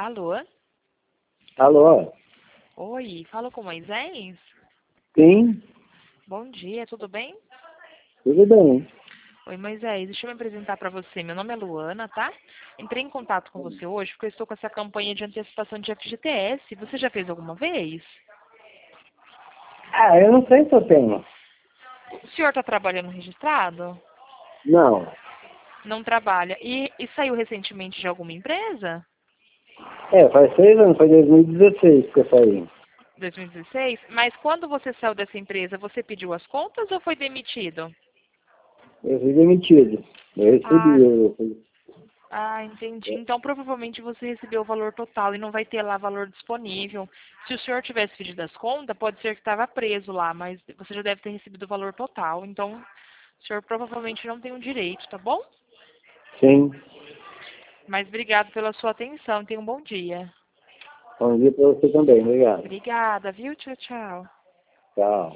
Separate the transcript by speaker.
Speaker 1: Alô?
Speaker 2: Alô?
Speaker 1: Oi, falo com Moisés?
Speaker 2: Sim,
Speaker 1: Bom dia, tudo bem?
Speaker 2: tudo bem.
Speaker 1: Oi, Moisés, deixa eu me apresentar para você. Meu nome é Luana, tá? Entrei em contato com você hoje porque eu estou com essa campanha de antecipação de FGTS. Você já fez alguma vez?
Speaker 2: Ah, eu não sei se eu tenho.
Speaker 1: O senhor está trabalhando registrado?
Speaker 2: Não.
Speaker 1: Não trabalha. E saiu recentemente de alguma empresa?
Speaker 2: Faz 6 anos, foi 2016 que eu saí.
Speaker 1: 2016? Mas quando você saiu dessa empresa, você pediu as contas ou foi demitido?
Speaker 2: Eu fui demitido. Eu recebi.
Speaker 1: Ah,
Speaker 2: Eu...
Speaker 1: entendi. Então, provavelmente você recebeu o valor total e não vai ter lá valor disponível. Se o senhor tivesse pedido as contas, pode ser que estava preso lá, mas você já deve ter recebido o valor total. Então, o senhor provavelmente não tem o direito, tá bom?
Speaker 2: Sim.
Speaker 1: Mas obrigado pela sua atenção. Tenha um bom dia.
Speaker 2: Bom dia para você também. Obrigado.
Speaker 1: Obrigada, viu? Tchau, tchau.
Speaker 2: Tchau.